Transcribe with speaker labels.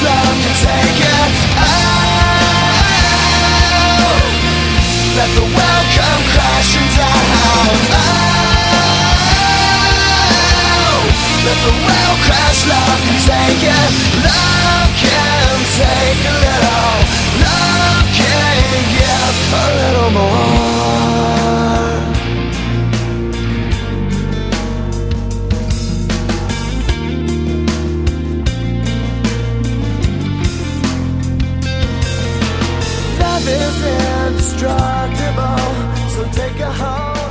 Speaker 1: love can take it. Oh, let the world come crashing down. Oh, let the world crash, love can take it. Love can take a little. Love can give a little more. Love is indestructible, so take a hold.